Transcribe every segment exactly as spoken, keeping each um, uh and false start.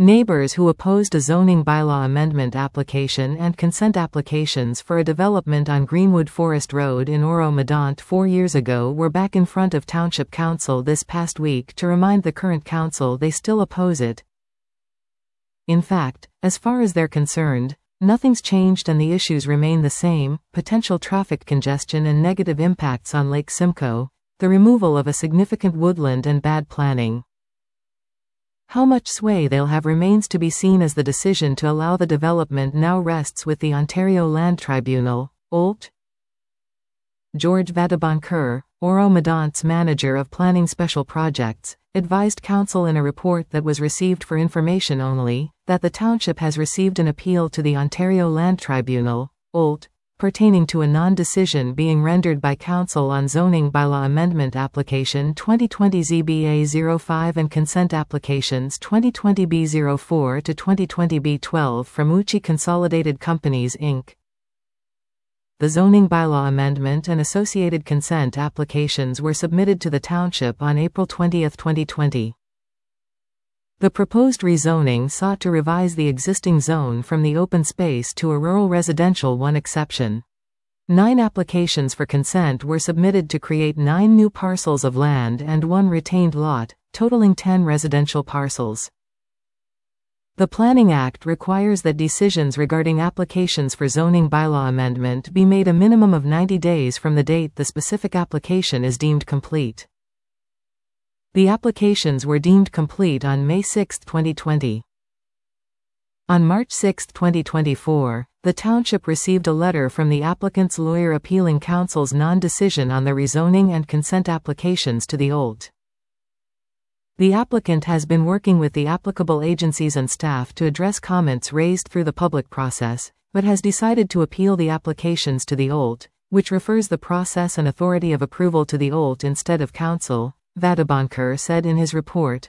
Neighbors who opposed a zoning bylaw amendment application and consent applications for a development on Greenwood Forest Road in Oro-Medonte four years ago were back in front of Township Council this past week to remind the current council they still oppose it. In fact, as far as they're concerned, nothing's changed and the issues remain the same: potential traffic congestion and negative impacts on Lake Simcoe, the removal of a significant woodland and bad planning. How much sway they'll have remains to be seen, as the decision to allow the development now rests with the Ontario Land Tribunal, O L T. George Vadeboncur, Oro-Medonte's manager of planning special projects, advised council in a report that was received for information only, that the township has received an appeal to the Ontario Land Tribunal, O L T, pertaining to a non-decision being rendered by council on zoning bylaw amendment application twenty twenty Z B A zero five and consent applications twenty twenty B zero four to twenty twenty B twelve from Uchi Consolidated Companies Incorporated. The zoning bylaw amendment and associated consent applications were submitted to the township on April twentieth, twenty twenty. The proposed rezoning sought to revise the existing zone from the open space to a rural residential one exception. Nine applications for consent were submitted to create nine new parcels of land and one retained lot, totaling ten residential parcels. The Planning Act requires that decisions regarding applications for zoning bylaw amendment be made a minimum of ninety days from the date the specific application is deemed complete. The applications were deemed complete on May sixth, twenty twenty. On March sixth, twenty twenty-four, the township received a letter from the applicant's lawyer appealing council's non-decision on the rezoning and consent applications to the O L T. The applicant has been working with the applicable agencies and staff to address comments raised through the public process, but has decided to appeal the applications to the O L T, which refers the process and authority of approval to the O L T instead of council, Vadeboncur said in his report.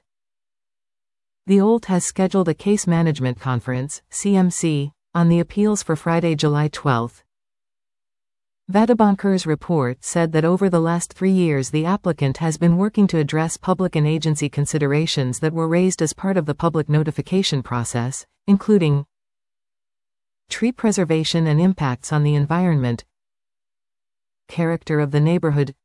The O L T has scheduled a case management conference, C M C, on the appeals for Friday, July twelfth. Vadeboncur's report said that over the last three years the applicant has been working to address public and agency considerations that were raised as part of the public notification process, including tree preservation and impacts on the environment, character of the neighborhood,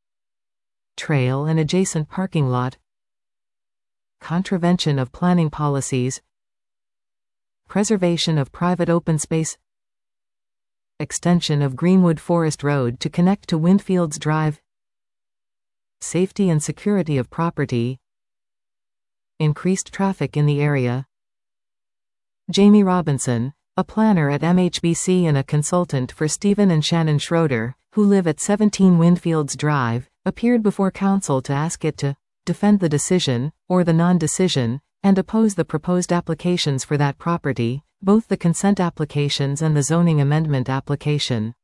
trail and adjacent parking lot, contravention of planning policies, preservation of private open space, extension of Greenwood Forest Road to connect to Windfields Drive, safety and security of property, increased traffic in the area. Jamie Robinson, a planner at M H B C and a consultant for Stephen and Shannon Schroeder, who live at seventeen Windfields Drive, appeared before council to ask it to defend the decision, or the non-decision, and oppose the proposed applications for that property, both the consent applications and the zoning amendment application.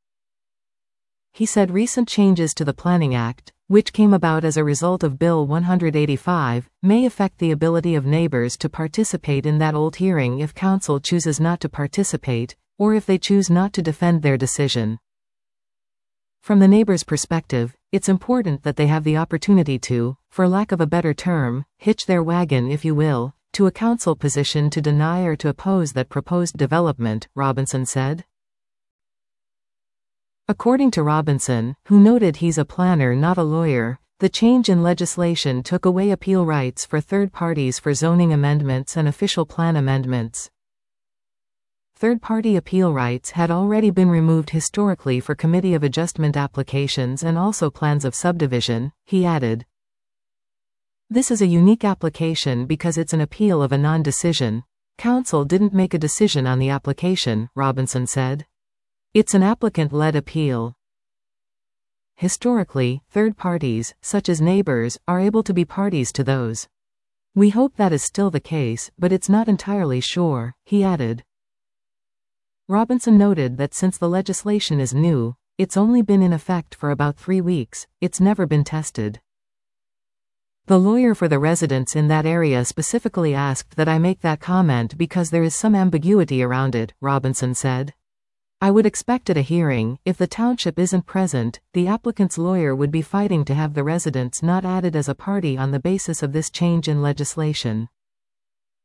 He said recent changes to the Planning Act, which came about as a result of Bill one eighty-five, may affect the ability of neighbors to participate in that O L T hearing if council chooses not to participate, or if they choose not to defend their decision. From the neighbors' perspective, it's important that they have the opportunity to, for lack of a better term, hitch their wagon, if you will, to a council position to deny or to oppose that proposed development, Robinson said. According to Robinson, who noted he's a planner not a lawyer, the change in legislation took away appeal rights for third parties for zoning amendments and official plan amendments. Third-party appeal rights had already been removed historically for Committee of Adjustment applications and also plans of subdivision, he added. This is a unique application because it's an appeal of a non-decision. Council didn't make a decision on the application, Robinson said. It's an applicant-led appeal. Historically, third parties, such as neighbors, are able to be parties to those. We hope that is still the case, but it's not entirely sure, he added. Robinson noted that since the legislation is new, it's only been in effect for about three weeks, it's never been tested. The lawyer for the residents in that area specifically asked that I make that comment because there is some ambiguity around it, Robinson said. I would expect at a hearing, if the township isn't present, the applicant's lawyer would be fighting to have the residents not added as a party on the basis of this change in legislation.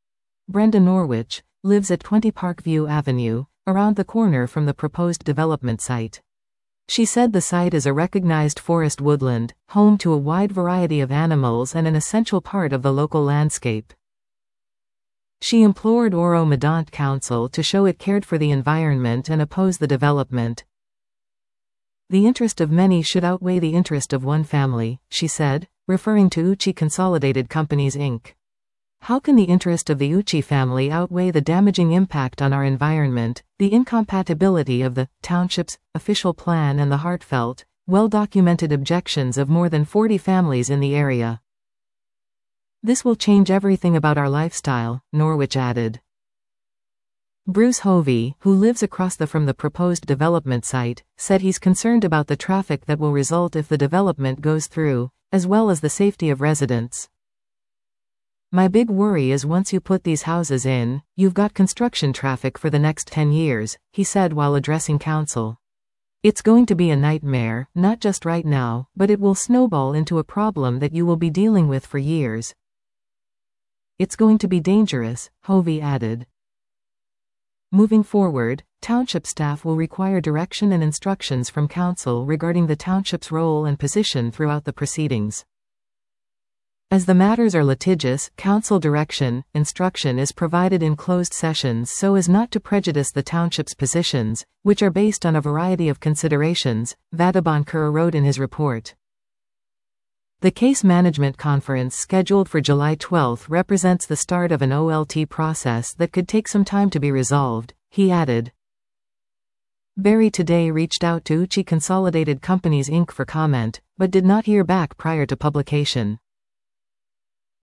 Brenda Norwich, lives at twenty Parkview Avenue, around the corner from the proposed development site. She said the site is a recognized forest woodland, home to a wide variety of animals and an essential part of the local landscape. She implored Oro-Medonte Council to show it cared for the environment and oppose the development. The interest of many should outweigh the interest of one family, she said, referring to Uchi Consolidated Companies Incorporated. How can the interest of the Uchi family outweigh the damaging impact on our environment, the incompatibility of the township's official plan and the heartfelt, well-documented objections of more than forty families in the area? This will change everything about our lifestyle, Norwich added. Bruce Hovey, who lives across the from the proposed development site, said he's concerned about the traffic that will result if the development goes through, as well as the safety of residents. My big worry is once you put these houses in, you've got construction traffic for the next ten years, he said while addressing council. It's going to be a nightmare, not just right now, but it will snowball into a problem that you will be dealing with for years. It's going to be dangerous, Hovey added. Moving forward, township staff will require direction and instructions from council regarding the township's role and position throughout the proceedings. As the matters are litigious, council direction, instruction is provided in closed sessions so as not to prejudice the township's positions, which are based on a variety of considerations, Vadabhankar wrote in his report. The case management conference scheduled for July twelfth represents the start of an O L T process that could take some time to be resolved, he added. Berry today reached out to Uchi Consolidated Companies Incorporated for comment, but did not hear back prior to publication.